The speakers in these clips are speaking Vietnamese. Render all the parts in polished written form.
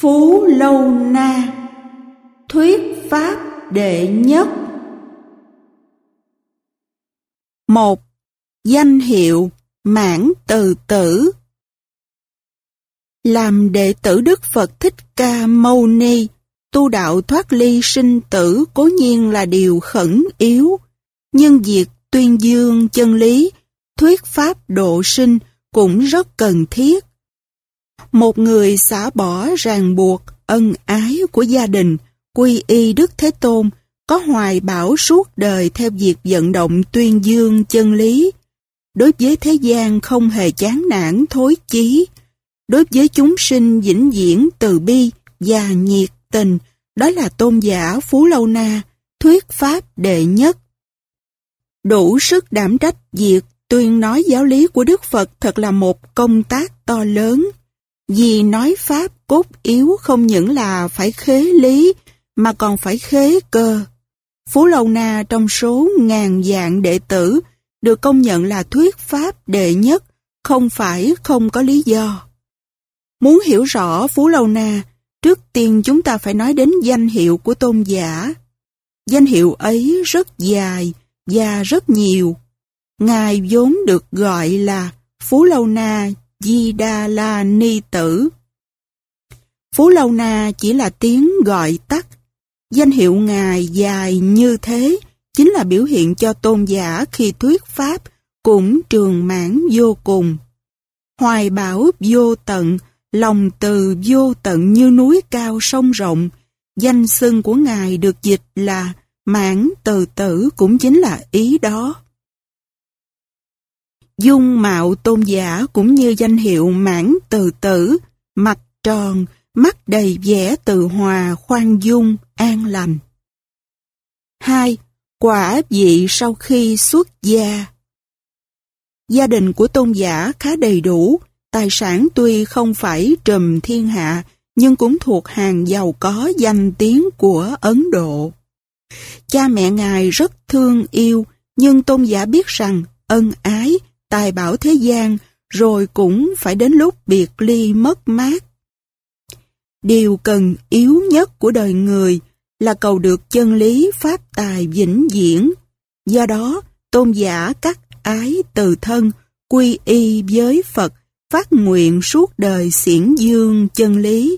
Phú Lâu Na, thuyết pháp đệ nhất. 1. Danh hiệu Mãn Từ Tử. Làm đệ tử Đức Phật Thích Ca Mâu Ni, tu đạo thoát ly sinh tử cố nhiên là điều khẩn yếu, nhưng việc tuyên dương chân lý, thuyết pháp độ sinh cũng rất cần thiết. Một người xả bỏ ràng buộc, ân ái của gia đình, quy y Đức Thế Tôn, có hoài bão suốt đời theo việc vận động tuyên dương chân lý. Đối với thế gian không hề chán nản thối chí. Đối với chúng sinh vĩnh viễn từ bi và nhiệt tình, đó là tôn giả Phú Lâu Na, thuyết pháp đệ nhất. Đủ sức đảm trách việc tuyên nói giáo lý của Đức Phật thật là một công tác to lớn. Vì nói pháp cốt yếu không những là phải khế lý, mà còn phải khế cơ. Phú Lâu Na trong số ngàn vạn đệ tử được công nhận là thuyết pháp đệ nhất, không phải không có lý do. Muốn hiểu rõ Phú Lâu Na, trước tiên chúng ta phải nói đến danh hiệu của tôn giả. Danh hiệu ấy rất dài và rất nhiều. Ngài vốn được gọi là Phú Lâu Na Di Đà La Ni Tử. Phú Lâu Na chỉ là tiếng gọi tắt. Danh hiệu Ngài dài như thế chính là biểu hiện cho tôn giả khi thuyết pháp cũng trường mãn vô cùng. Hoài bão vô tận, lòng từ vô tận như núi cao sông rộng. Danh xưng của Ngài được dịch là Mãn Từ Tử cũng chính là ý đó. Dung mạo tôn giả cũng như danh hiệu Mãn Từ Tử, mặt tròn, mắt đầy vẻ từ hòa, khoan dung, an lành. 2. Quả vị sau khi xuất gia. Gia đình của tôn giả khá đầy đủ, tài sản tuy không phải trùm thiên hạ, nhưng cũng thuộc hàng giàu có danh tiếng của Ấn Độ. Cha mẹ Ngài rất thương yêu, nhưng tôn giả biết rằng ân ái, tài bảo thế gian, rồi cũng phải đến lúc biệt ly mất mát. Điều cần yếu nhất của đời người là cầu được chân lý pháp tài vĩnh viễn. Do đó, tôn giả cắt ái từ thân, quy y với Phật, phát nguyện suốt đời xiển dương chân lý.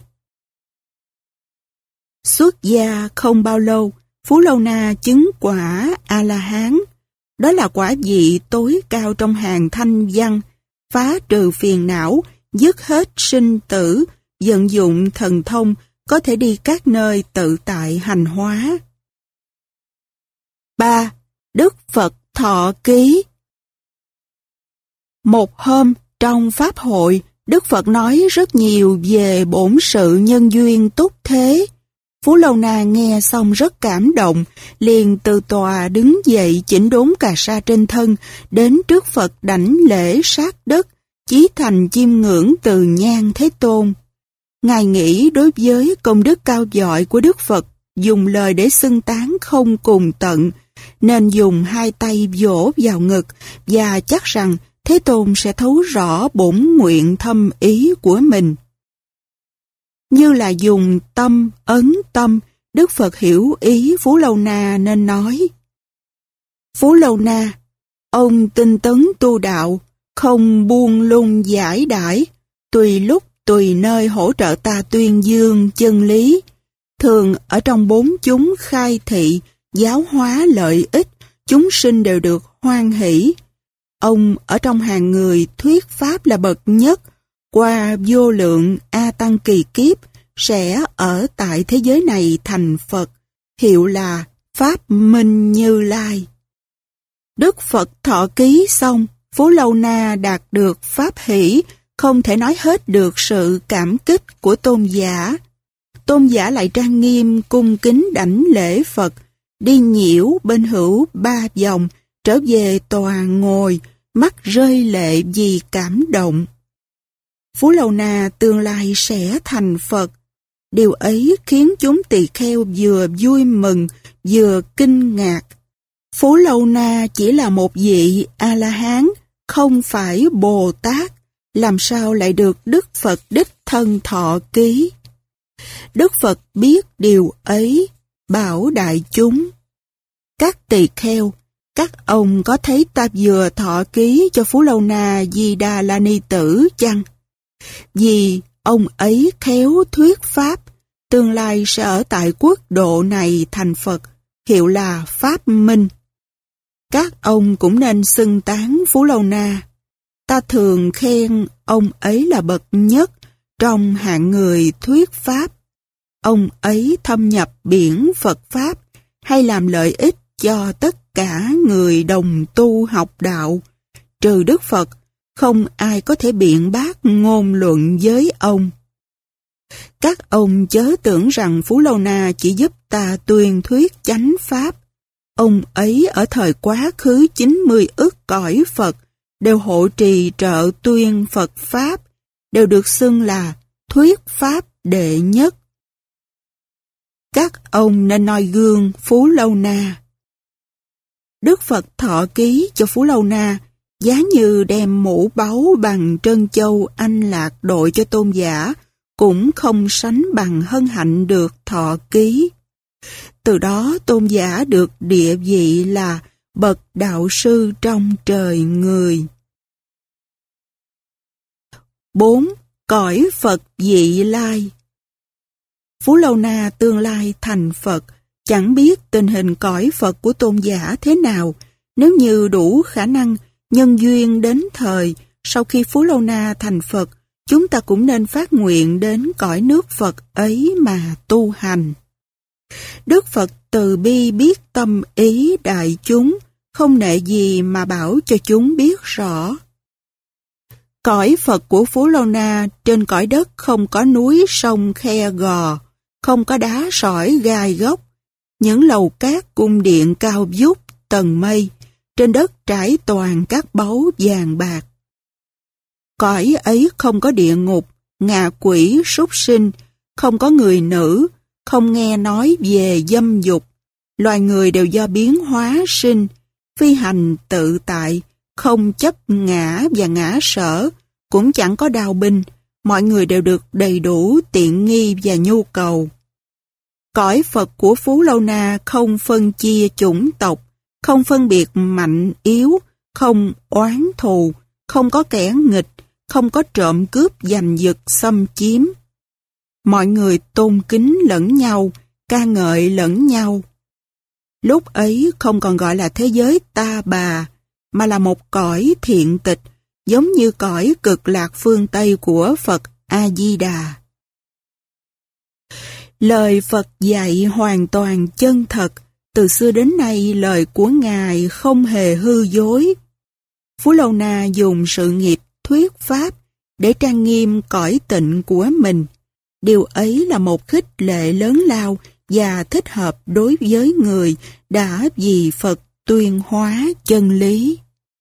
Xuất gia không bao lâu, Phú Lâu Na chứng quả A-la-hán. Đó là quả vị tối cao trong hàng thanh văn, phá trừ phiền não, dứt hết sinh tử, vận dụng thần thông, có thể đi các nơi tự tại hành hóa. 3. Đức Phật Thọ Ký. Một hôm, trong Pháp hội, Đức Phật nói rất nhiều về bổn sự nhân duyên túc thế. Phú Lâu Na nghe xong rất cảm động, liền từ tòa đứng dậy chỉnh đốn cà sa trên thân, đến trước Phật đảnh lễ sát đất, chí thành chiêm ngưỡng từ nhan Thế Tôn. Ngài nghĩ đối với công đức cao dọi của Đức Phật, dùng lời để xưng tán không cùng tận, nên dùng hai tay vỗ vào ngực và chắc rằng Thế Tôn sẽ thấu rõ bổn nguyện thâm ý của mình. Như là dùng tâm ấn tâm, Đức Phật hiểu ý Phú Lâu Na nên nói: Phú Lâu Na, ông tinh tấn tu đạo, không buông lung giải đãi, tùy lúc tùy nơi hỗ trợ ta tuyên dương chân lý, thường ở trong bốn chúng khai thị, giáo hóa lợi ích, chúng sinh đều được hoan hỷ. Ông ở trong hàng người thuyết pháp là bậc nhất, qua vô lượng A Tăng kỳ kiếp, sẽ ở tại thế giới này thành Phật, hiệu là Pháp Minh Như Lai. Đức Phật thọ ký xong, Phú Lâu Na đạt được pháp hỷ, không thể nói hết được sự cảm kích của tôn giả. Tôn giả lại trang nghiêm cung kính đảnh lễ Phật, đi nhiễu bên hữu 3 vòng, trở về tòa ngồi, mắt rơi lệ vì cảm động. Phú Lâu Na tương lai sẽ thành Phật. Điều ấy khiến chúng tỳ kheo vừa vui mừng, vừa kinh ngạc. Phú Lâu Na chỉ là một vị A-la-hán, không phải Bồ Tát, làm sao lại được Đức Phật đích thân thọ ký? Đức Phật biết điều ấy, bảo đại chúng: các tỳ kheo, các ông có thấy ta vừa thọ ký cho Phú Lâu Na Di Đà La Ni Tử chăng? Vì ông ấy khéo thuyết pháp, tương lai sẽ ở tại quốc độ này thành Phật, hiệu là Pháp Minh. Các ông cũng nên xưng tán Phú Lâu Na. Ta thường khen ông ấy là bậc nhất trong hạng người thuyết pháp. Ông ấy thâm nhập biển Phật Pháp hay làm lợi ích cho tất cả người đồng tu học đạo. Trừ Đức Phật, không ai có thể biện bác ngôn luận với ông. Các ông chớ tưởng rằng Phú Lâu Na chỉ giúp ta tuyên thuyết chánh pháp. Ông ấy ở thời quá khứ 90 ức cõi Phật đều hộ trì trợ tuyên Phật Pháp, đều được xưng là thuyết Pháp đệ nhất. Các ông nên noi gương Phú Lâu Na. Đức Phật thọ ký cho Phú Lâu Na giá như đem mũ báu bằng trân châu anh lạc đội cho tôn giả, cũng không sánh bằng hân hạnh được thọ ký. Từ đó tôn giả được địa vị là bậc đạo sư trong trời người. 4. Cõi Phật vị lai. Phú Lâu Na tương lai thành Phật, chẳng biết tình hình cõi Phật của tôn giả thế nào. Nếu như đủ khả năng, nhân duyên đến thời, sau khi Phú Lâu Na thành Phật, chúng ta cũng nên phát nguyện đến cõi nước Phật ấy mà tu hành. Đức Phật từ bi biết tâm ý đại chúng, không nệ gì mà bảo cho chúng biết rõ. Cõi Phật của Phú Lâu Na trên cõi đất không có núi sông khe gò, không có đá sỏi gai góc, những lầu cát cung điện cao vút tầng mây, trên đất trải toàn các báu vàng bạc. Cõi ấy không có địa ngục, ngạ quỷ, súc sinh, không có người nữ, không nghe nói về dâm dục. Loài người đều do biến hóa sinh, phi hành tự tại, không chấp ngã và ngã sở, cũng chẳng có đao binh, mọi người đều được đầy đủ tiện nghi và nhu cầu. Cõi Phật của Phú Lâu Na không phân chia chủng tộc, không phân biệt mạnh yếu, không oán thù, không có kẻ nghịch, không có trộm cướp giành giật xâm chiếm. Mọi người tôn kính lẫn nhau, ca ngợi lẫn nhau. Lúc ấy không còn gọi là thế giới ta bà, mà là một cõi thiện tịch, giống như cõi cực lạc phương Tây của Phật A-di-đà. Lời Phật dạy hoàn toàn chân thật, từ xưa đến nay lời của Ngài không hề hư dối. Phú Lâu Na dùng sự nghiệp thuyết pháp để trang nghiêm cõi tịnh của mình. Điều ấy là một khích lệ lớn lao và thích hợp đối với người đã vì Phật tuyên hóa chân lý.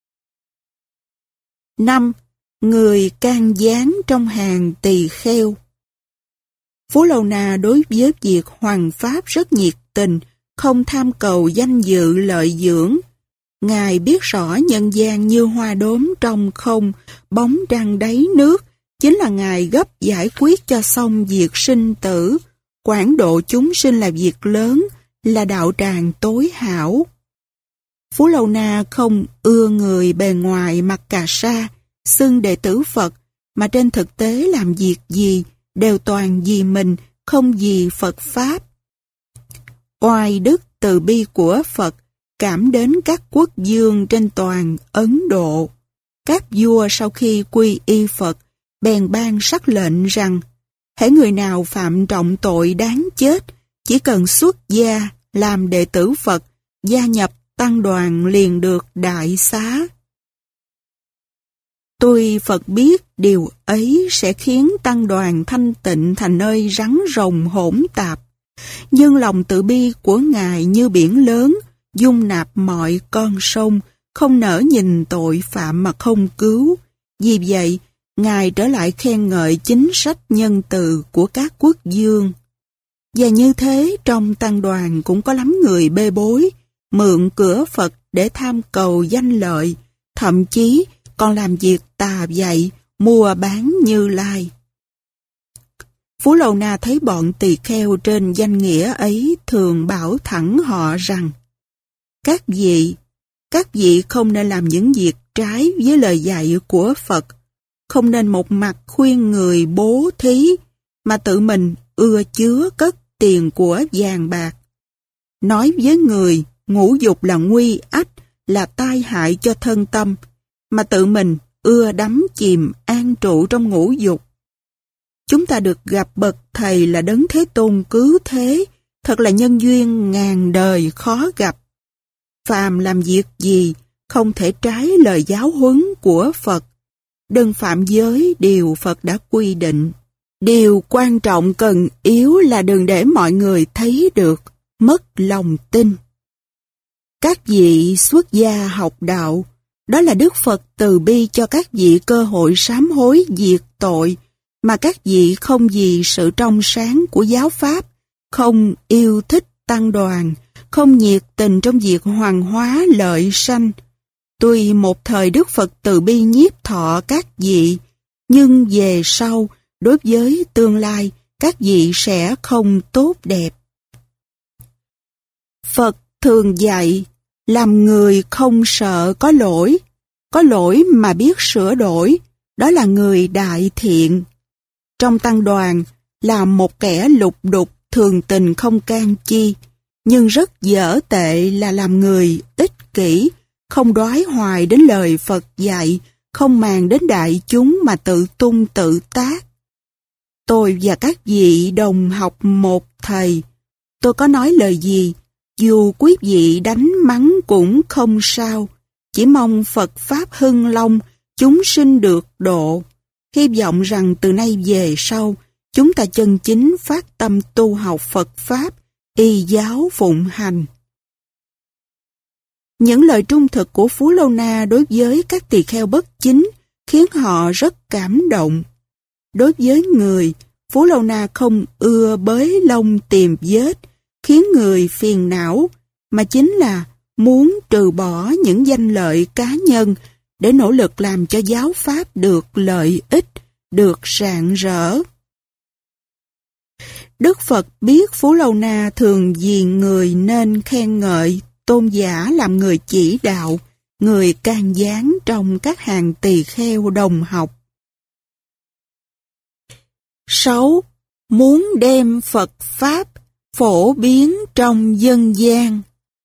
5. Người can gián trong hàng tỳ kheo. Phú Lâu Na đối với việc hoằng pháp rất nhiệt tình, không tham cầu danh dự lợi dưỡng. Ngài biết rõ nhân gian như hoa đốm trong không, bóng trăng đáy nước, chính là Ngài gấp giải quyết cho xong việc sinh tử. Quảng độ chúng sinh là việc lớn, là đạo tràng tối hảo. Phú Lâu Na không ưa người bề ngoài mặc cà sa, xưng đệ tử Phật, mà trên thực tế làm việc gì đều toàn vì mình, không vì Phật Pháp. Oai đức từ bi của Phật cảm đến các quốc vương trên toàn Ấn Độ. Các vua sau khi quy y Phật bèn ban sắc lệnh rằng hễ người nào phạm trọng tội đáng chết, chỉ cần xuất gia làm đệ tử Phật, gia nhập tăng đoàn liền được đại xá. Tuy Phật biết điều ấy sẽ khiến tăng đoàn thanh tịnh thành nơi rắn rồng hỗn tạp, nhưng lòng từ bi của Ngài như biển lớn, dung nạp mọi con sông, không nỡ nhìn tội phạm mà không cứu. Vì vậy, Ngài trở lại khen ngợi chính sách nhân từ của các quốc vương. Và như thế, trong tăng đoàn cũng có lắm người bê bối, mượn cửa Phật để tham cầu danh lợi, thậm chí còn làm việc tà dạy, mua bán Như Lai. Phú Lâu Na thấy bọn tỳ kheo trên danh nghĩa ấy thường bảo thẳng họ rằng: các vị không nên làm những việc trái với lời dạy của Phật, không nên một mặt khuyên người bố thí, mà tự mình ưa chứa cất tiền của vàng bạc. Nói với người ngũ dục là nguy ách, là tai hại cho thân tâm, mà tự mình ưa đắm chìm an trụ trong ngũ dục. Chúng ta được gặp bậc thầy là Đấng Thế Tôn cứu thế, thật là nhân duyên ngàn đời khó gặp. Phàm làm việc gì không thể trái lời giáo huấn của Phật. Đừng phạm giới điều Phật đã quy định. Điều quan trọng cần yếu là đừng để mọi người thấy được, mất lòng tin. Các vị xuất gia học đạo, đó là Đức Phật từ bi cho các vị cơ hội sám hối diệt tội, mà các vị không vì sự trong sáng của giáo pháp, không yêu thích tăng đoàn, không nhiệt tình trong việc hoàn hóa lợi sanh. Tuy một thời Đức Phật từ bi nhiếp thọ các vị, nhưng về sau, đối với tương lai, các vị sẽ không tốt đẹp. Phật thường dạy, làm người không sợ có lỗi mà biết sửa đổi, đó là người đại thiện. Trong tăng đoàn, làm một kẻ lục đục thường tình không can chi, nhưng rất dở tệ là làm người ích kỷ, không đoái hoài đến lời Phật dạy, không màng đến đại chúng mà tự tung tự tác. Tôi và các vị đồng học một thầy, tôi có nói lời gì, dù quý vị đánh mắng cũng không sao, chỉ mong Phật Pháp hưng long, chúng sinh được độ. Hy vọng rằng từ nay về sau, chúng ta chân chính phát tâm tu học Phật Pháp, y giáo phụng hành. Những lời trung thực của Phú Lâu Na đối với các tỳ kheo bất chính khiến họ rất cảm động. Đối với người, Phú Lâu Na không ưa bới lông tìm vết, khiến người phiền não, mà chính là muốn trừ bỏ những danh lợi cá nhân để nỗ lực làm cho giáo pháp được lợi ích, được rạng rỡ. Đức Phật biết Phú Lâu Na thường vì người nên khen ngợi, tôn giả làm người chỉ đạo, người can gián trong các hàng tỳ kheo đồng học. 6. Muốn đem Phật Pháp phổ biến trong dân gian.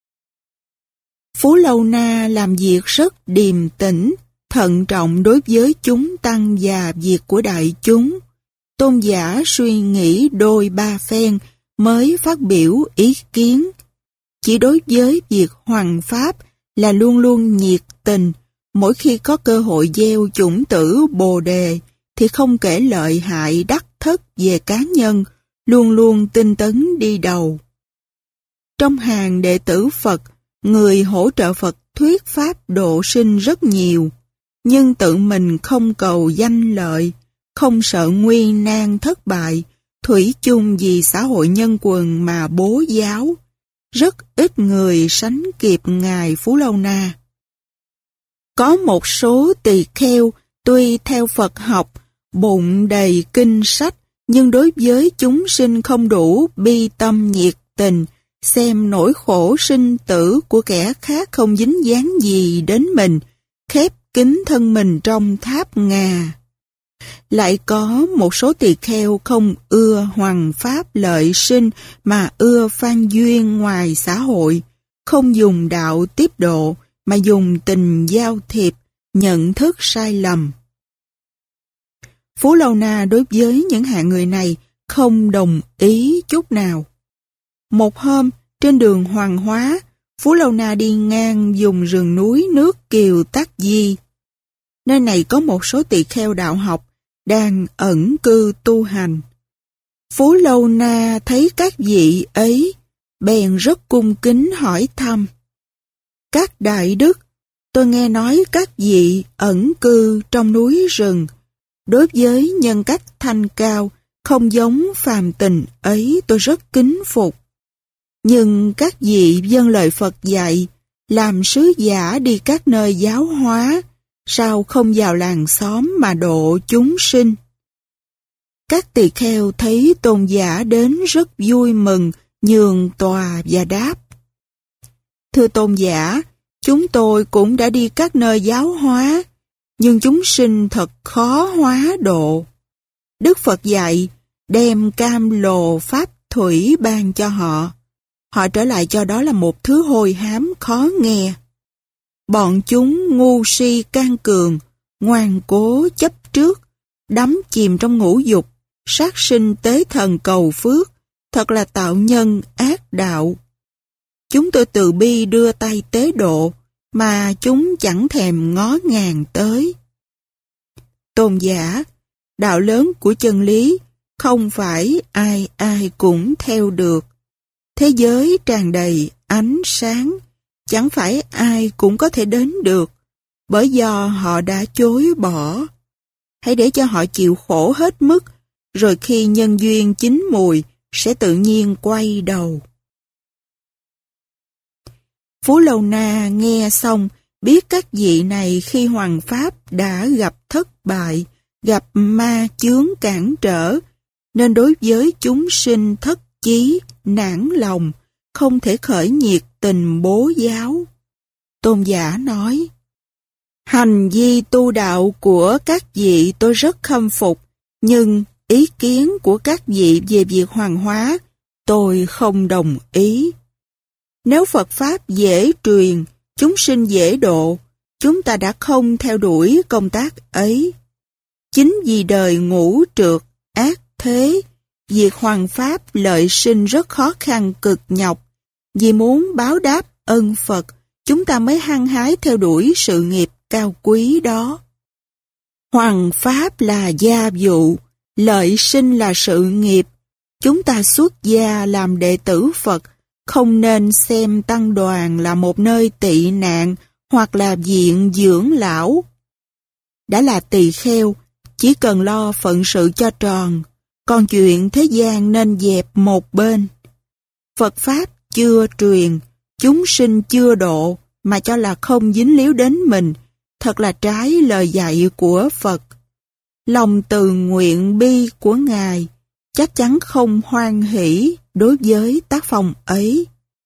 Phú Lâu Na làm việc rất điềm tĩnh, thận trọng đối với chúng tăng và việc của đại chúng. Tôn giả suy nghĩ đôi ba phen mới phát biểu ý kiến. Chỉ đối với việc hoằng pháp là luôn luôn nhiệt tình, mỗi khi có cơ hội gieo chủng tử Bồ đề thì không kể lợi hại đắc thất về cá nhân, luôn luôn tinh tấn đi đầu. Trong hàng đệ tử Phật, người hỗ trợ Phật thuyết pháp độ sinh rất nhiều, nhưng tự mình không cầu danh lợi, không sợ nguy nan thất bại, thủy chung vì xã hội nhân quần mà bố giáo. Rất ít người sánh kịp Ngài Phú Lâu Na. Có một số tỳ kheo tuy theo Phật học, bụng đầy kinh sách, nhưng đối với chúng sinh không đủ bi tâm nhiệt tình, xem nỗi khổ sinh tử của kẻ khác không dính dáng gì đến mình, khép kín thân mình trong tháp ngà. Lại có một số tỳ kheo không ưa hoằng pháp lợi sinh mà ưa phan duyên ngoài xã hội, không dùng đạo tiếp độ mà dùng tình giao thiệp, nhận thức sai lầm. Phú Lâu Na đối với những hạng người này không đồng ý chút nào. Một hôm, trên đường Hoàng Hóa, Phú Lâu Na đi ngang vùng rừng núi nước Kiều Tắc Di. Nơi này có một số tỳ kheo đạo học đang ẩn cư tu hành. Phú Lâu Na thấy các vị ấy, bèn rất cung kính hỏi thăm. Các đại đức, tôi nghe nói các vị ẩn cư trong núi rừng, đối với nhân cách thanh cao, không giống phàm tình ấy tôi rất kính phục. Nhưng các vị vâng lời Phật dạy, làm sứ giả đi các nơi giáo hóa, sao không vào làng xóm mà độ chúng sinh? Các tỳ kheo thấy tôn giả đến rất vui mừng, nhường tòa và đáp: Thưa tôn giả, chúng tôi cũng đã đi các nơi giáo hóa, nhưng chúng sinh thật khó hóa độ. Đức Phật dạy, đem cam lồ pháp thủy ban cho họ. Họ trở lại cho đó là một thứ hôi hám khó nghe. Bọn chúng ngu si can cường, ngoan cố chấp trước, đắm chìm trong ngũ dục, sát sinh tế thần cầu phước, thật là tạo nhân ác đạo. Chúng tôi từ bi đưa tay tế độ, mà chúng chẳng thèm ngó ngàng tới. Tôn giả, đạo lớn của chân lý không phải ai ai cũng theo được. Thế giới tràn đầy ánh sáng, chẳng phải ai cũng có thể đến được, bởi do họ đã chối bỏ. Hãy để cho họ chịu khổ hết mức, rồi khi nhân duyên chín mùi, sẽ tự nhiên quay đầu. Phú Lâu Na nghe xong, biết các vị này khi hoằng pháp đã gặp thất bại, gặp ma chướng cản trở, nên đối với chúng sinh thất chí, nản lòng, không thể khởi nhiệt tình bố giáo. Tôn giả nói, hành vi tu đạo của các vị tôi rất khâm phục, nhưng ý kiến của các vị về việc hoàng hóa, tôi không đồng ý. Nếu Phật Pháp dễ truyền, chúng sinh dễ độ, chúng ta đã không theo đuổi công tác ấy. Chính vì đời ngũ trượt, ác thế, việc hoằng Pháp lợi sinh rất khó khăn cực nhọc. Vì muốn báo đáp ân Phật, chúng ta mới hăng hái theo đuổi sự nghiệp cao quý đó. Hoằng Pháp là gia vụ, lợi sinh là sự nghiệp. Chúng ta xuất gia làm đệ tử Phật, không nên xem tăng đoàn là một nơi tị nạn hoặc là viện dưỡng lão. Đã là tỳ kheo, chỉ cần lo phận sự cho tròn, còn chuyện thế gian nên dẹp một bên. Phật Pháp chưa truyền, chúng sinh chưa độ, mà cho là không dính líu đến mình, thật là trái lời dạy của Phật. Lòng từ nguyện bi của Ngài chắc chắn không hoan hỷ đối với tác phong ấy.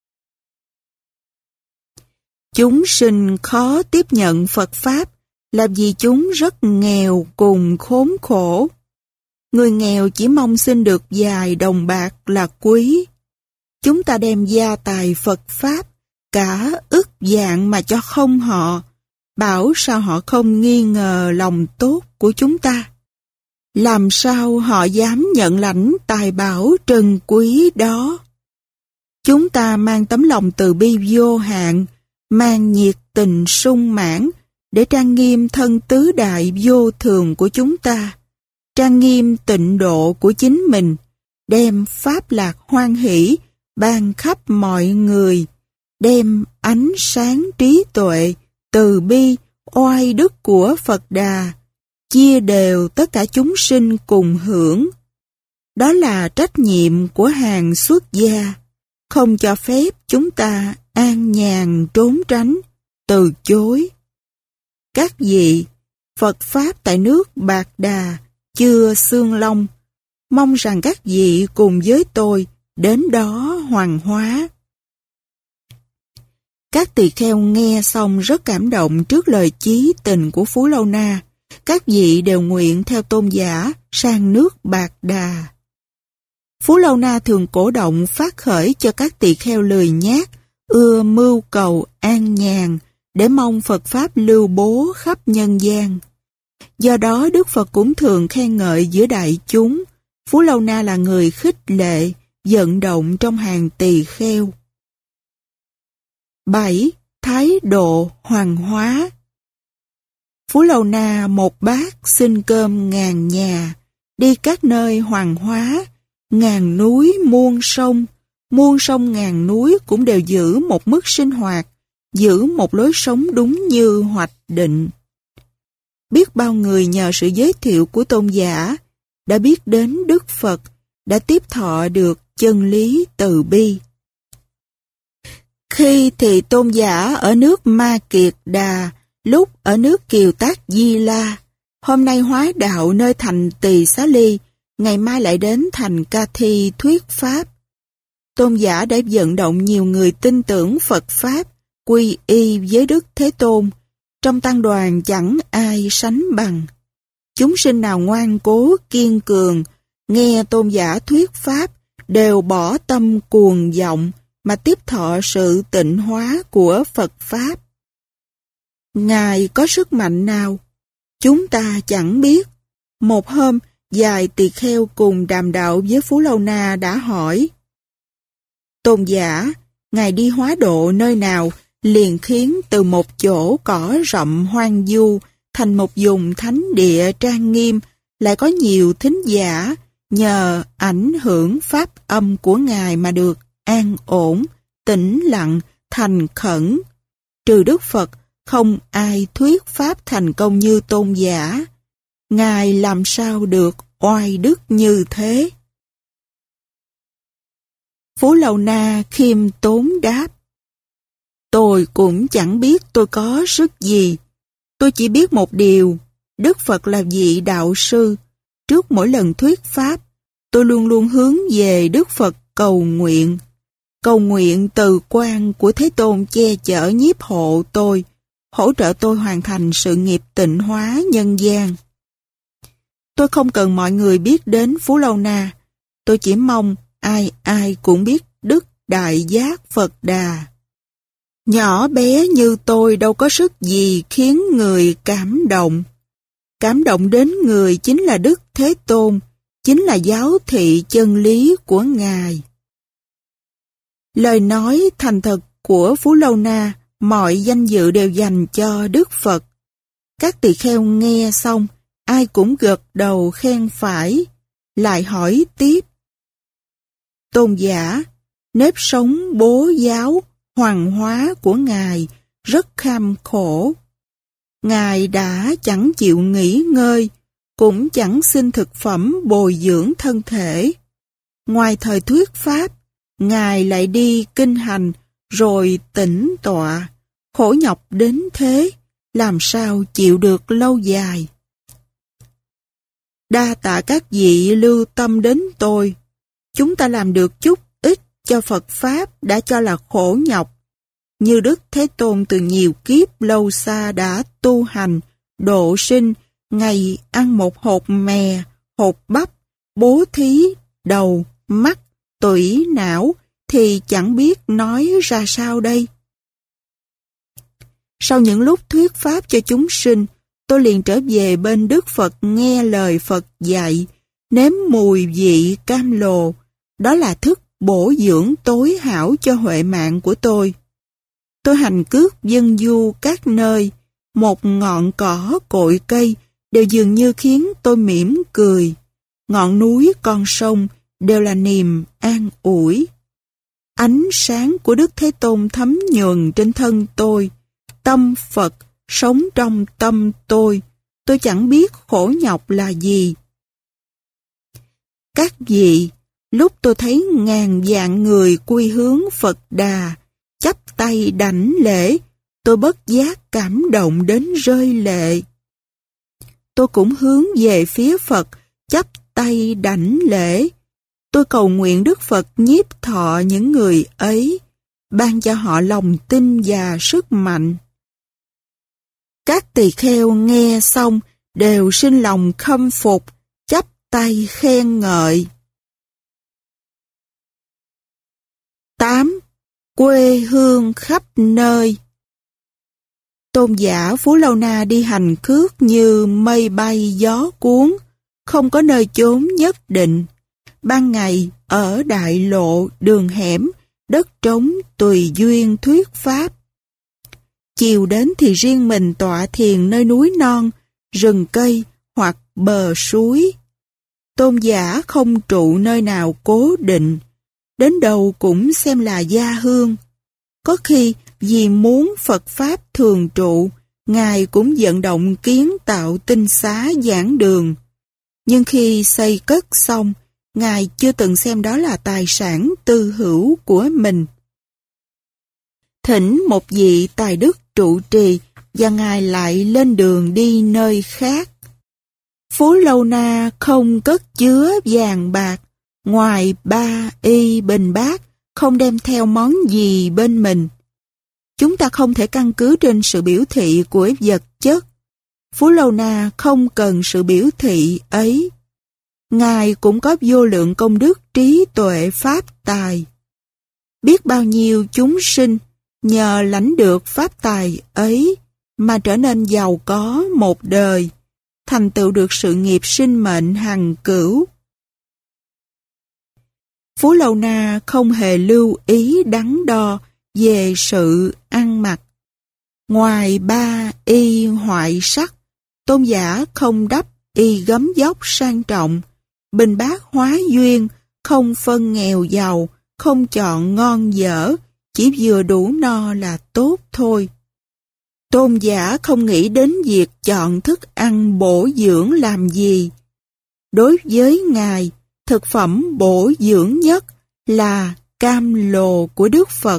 Chúng sinh khó tiếp nhận Phật Pháp là vì chúng rất nghèo cùng khốn khổ. Người nghèo chỉ mong xin được vài đồng bạc là quý. Chúng ta đem gia tài Phật Pháp, cả ức vạn mà cho không họ, bảo sao họ không nghi ngờ lòng tốt của chúng ta. Làm sao họ dám nhận lãnh tài bảo trân quý đó? Chúng ta mang tấm lòng từ bi vô hạn, mang nhiệt tình sung mãn để trang nghiêm thân tứ đại vô thường của chúng ta, trang nghiêm tịnh độ của chính mình, đem pháp lạc hoan hỷ ban khắp mọi người, đem ánh sáng trí tuệ, từ bi, oai đức của Phật Đà chia đều tất cả chúng sinh cùng hưởng. Đó là trách nhiệm của hàng xuất gia, không cho phép chúng ta an nhàn trốn tránh, từ chối. Các vị, Phật Pháp tại nước Bạc Đà chưa xương long, mong rằng các vị cùng với tôi đến đó hoàng hóa. Các tỳ kheo nghe xong rất cảm động trước lời chí tình của Phú Lâu Na. Các vị đều nguyện theo tôn giả sang nước Bạc Đà. Phú Lâu Na thường cổ động phát khởi cho các tỳ kheo lười nhác, ưa mưu cầu an nhàn, để mong Phật Pháp lưu bố khắp nhân gian. Do đó Đức Phật cũng thường khen ngợi giữa đại chúng, Phú Lâu Na là người khích lệ, vận động trong hàng tỳ kheo. 7. Thái độ hoàng hóa. Phú Lâu Na một bát xin cơm ngàn nhà, đi các nơi hoàng hóa, ngàn núi muôn sông ngàn núi cũng đều giữ một mức sinh hoạt, giữ một lối sống đúng như hoạch định. Biết bao người nhờ sự giới thiệu của tôn giả đã biết đến Đức Phật, đã tiếp thọ được chân lý từ bi. Khi thì tôn giả ở nước Ma Kiệt Đà, lúc ở nước Kiều Tác Di La, hôm nay hóa đạo nơi thành Tỳ Xá Ly, ngày mai lại đến thành Ca Thi thuyết pháp. Tôn giả đã vận động nhiều người tin tưởng Phật Pháp, quy y với Đức Thế Tôn. Trong tăng đoàn chẳng ai sánh bằng. Chúng sinh nào ngoan cố, kiên cường, nghe tôn giả thuyết Pháp, đều bỏ tâm cuồng vọng mà tiếp thọ sự tịnh hóa của Phật Pháp. Ngài có sức mạnh nào? Chúng ta chẳng biết. Một hôm, vài tỳ kheo cùng đàm đạo với Phú Lâu Na đã hỏi: Tôn giả, Ngài đi hóa độ nơi nào, liền khiến từ một chỗ cỏ rậm hoang vu thành một vùng thánh địa trang nghiêm, lại có nhiều thính giả nhờ ảnh hưởng pháp âm của Ngài mà được an ổn, tĩnh lặng, thành khẩn. Trừ Đức Phật, không ai thuyết pháp thành công như tôn giả. Ngài làm sao được oai đức như thế? Phú Lâu Na khiêm tốn đáp: Tôi cũng chẳng biết tôi có sức gì. Tôi chỉ biết một điều, Đức Phật là vị đạo sư. Trước mỗi lần thuyết pháp, tôi luôn luôn hướng về Đức Phật cầu nguyện. Cầu nguyện từ quan của Thế Tôn che chở nhiếp hộ tôi, hỗ trợ tôi hoàn thành sự nghiệp tịnh hóa nhân gian. Tôi không cần mọi người biết đến Phú Lâu Na. Tôi chỉ mong ai ai cũng biết Đức Đại Giác Phật Đà. Nhỏ bé như tôi đâu có sức gì khiến người cảm động. Cảm động đến người chính là Đức Thế Tôn, chính là giáo thị chân lý của Ngài. Lời nói thành thật của Phú Lâu Na, mọi danh dự đều dành cho Đức Phật. Các tỳ kheo nghe xong, ai cũng gật đầu khen phải, lại hỏi tiếp: Tôn giả, nếp sống bố giáo, hoàng hóa của Ngài rất kham khổ. Ngài đã chẳng chịu nghỉ ngơi, cũng chẳng xin thực phẩm bồi dưỡng thân thể. Ngoài thời thuyết pháp, Ngài lại đi kinh hành, rồi tĩnh tọa. Khổ nhọc đến thế, làm sao chịu được lâu dài? Đa tạ các vị lưu tâm đến tôi. Chúng ta làm được chút ít cho Phật Pháp đã cho là khổ nhọc. Như Đức Thế Tôn từ nhiều kiếp lâu xa đã tu hành, độ sinh, ngày ăn một hột mè, hột bắp, bố thí, đầu, mắt, tủy, não, thì chẳng biết nói ra sao đây. Sau những lúc thuyết pháp cho chúng sinh, tôi liền trở về bên Đức Phật nghe lời Phật dạy, nếm mùi vị cam lồ. Đó là thức bổ dưỡng tối hảo cho huệ mạng của tôi. Tôi hành cước vân du các nơi, một ngọn cỏ cội cây đều dường như khiến tôi mỉm cười. Ngọn núi con sông đều là niềm an ủi. Ánh sáng của Đức Thế Tôn thấm nhuần trên thân tôi. Tâm Phật sống trong tâm tôi chẳng biết khổ nhọc là gì. Các vị, lúc tôi thấy ngàn vạn người quy hướng Phật Đà, chắp tay đảnh lễ, tôi bất giác cảm động đến rơi lệ. Tôi cũng hướng về phía Phật, chắp tay đảnh lễ. Tôi cầu nguyện Đức Phật nhiếp thọ những người ấy, ban cho họ lòng tin và sức mạnh. Các tỳ kheo nghe xong đều sinh lòng khâm phục, chắp tay khen ngợi. 8. Quê hương khắp nơi. Tôn giả Phú Lâu Na đi hành khước như mây bay gió cuốn, không có nơi chốn nhất định. Ban ngày ở đại lộ, đường hẻm, đất trống tùy duyên thuyết pháp. Chiều đến thì riêng mình tọa thiền nơi núi non, rừng cây hoặc bờ suối. Tôn giả không trụ nơi nào cố định, đến đâu cũng xem là gia hương. Có khi vì muốn Phật Pháp thường trụ, Ngài cũng vận động kiến tạo tinh xá giảng đường. Nhưng khi xây cất xong, Ngài chưa từng xem đó là tài sản tư hữu của mình. Thỉnh một vị tài đức trụ trì và Ngài lại lên đường đi nơi khác. Phú Lâu Na không cất chứa vàng bạc, ngoài 3 y bình bát, không đem theo món gì bên mình. Chúng ta không thể căn cứ trên sự biểu thị của vật chất. Phú Lâu Na không cần sự biểu thị ấy. Ngài cũng có vô lượng công đức trí tuệ pháp tài. Biết bao nhiêu chúng sinh nhờ lãnh được pháp tài ấy mà trở nên giàu có một đời, thành tựu được sự nghiệp sinh mệnh hằng cửu. Phú Lâu Na không hề lưu ý đắn đo về sự ăn mặc. Ngoài 3 y hoại sắc, tôn giả không đắp y gấm vóc sang trọng, bình bát hóa duyên, không phân nghèo giàu, không chọn ngon dở, chỉ vừa đủ no là tốt thôi. Tôn giả không nghĩ đến việc chọn thức ăn bổ dưỡng làm gì. Đối với Ngài, thực phẩm bổ dưỡng nhất là cam lồ của Đức Phật.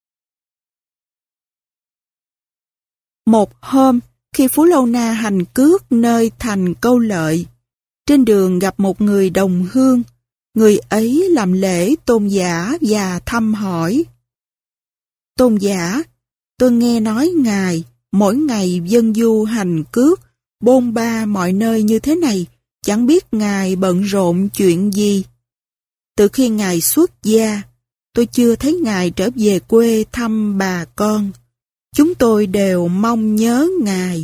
Một hôm, khi Phú Lâu Na hành cước nơi thành Câu Lợi, trên đường gặp một người đồng hương, người ấy làm lễ tôn giả và thăm hỏi. Tôn giả, tôi nghe nói Ngài mỗi ngày vân du hành cước, bôn ba mọi nơi như thế này, chẳng biết Ngài bận rộn chuyện gì. Từ khi Ngài xuất gia, tôi chưa thấy Ngài trở về quê thăm bà con. Chúng tôi đều mong nhớ Ngài.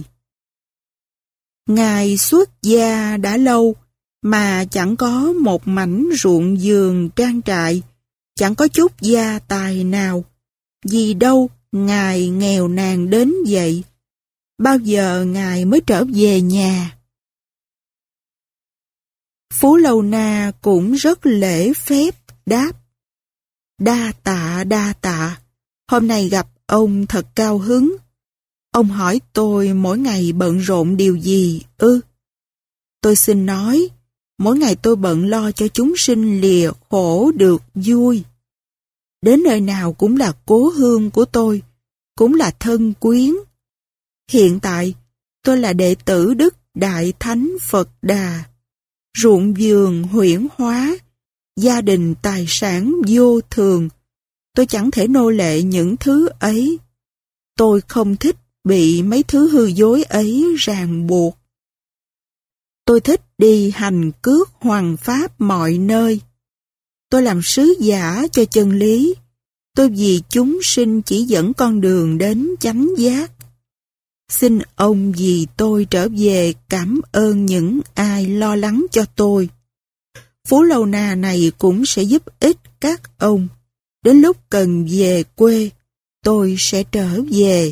Ngài xuất gia đã lâu, mà chẳng có một mảnh ruộng vườn trang trại, chẳng có chút gia tài nào. Vì đâu Ngài nghèo nàn đến vậy? Bao giờ Ngài mới trở về nhà? Phú Lâu Na cũng rất lễ phép đáp: đa tạ, đa tạ. Hôm nay gặp ông thật cao hứng. Ông hỏi tôi mỗi ngày bận rộn điều gì ư? Tôi xin nói, mỗi ngày tôi bận lo cho chúng sinh lìa khổ được vui. Đến nơi nào cũng là cố hương của tôi, cũng là thân quyến. Hiện tại, tôi là đệ tử Đức Đại Thánh Phật Đà. Ruộng vườn huyễn hóa, gia đình tài sản vô thường. Tôi chẳng thể nô lệ những thứ ấy. Tôi không thích bị mấy thứ hư dối ấy ràng buộc. Tôi thích đi hành cước hoằng pháp mọi nơi. Tôi làm sứ giả cho chân lý. Tôi vì chúng sinh chỉ dẫn con đường đến chánh giác. Xin ông vì tôi trở về cảm ơn những ai lo lắng cho tôi. Phú Lâu Na này cũng sẽ giúp ích các ông. Đến lúc cần về quê, tôi sẽ trở về.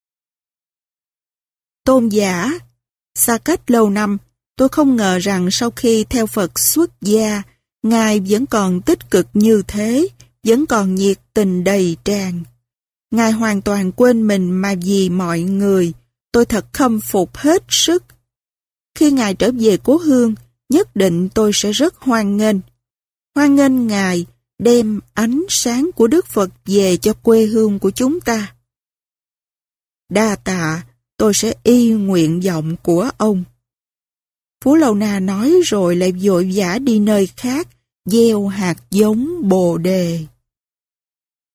Tôn giả, xa cách lâu năm, tôi không ngờ rằng sau khi theo Phật xuất gia, Ngài vẫn còn tích cực như thế, vẫn còn nhiệt tình đầy tràn. Ngài hoàn toàn quên mình mà vì mọi người, tôi thật khâm phục hết sức. Khi Ngài trở về cố hương, nhất định tôi sẽ rất hoan nghênh. Hoan nghênh Ngài đem ánh sáng của Đức Phật về cho quê hương của chúng ta. Đa tạ, tôi sẽ y nguyện vọng của ông. Phú Lâu Na nói rồi lại vội vã đi nơi khác, gieo hạt giống Bồ Đề.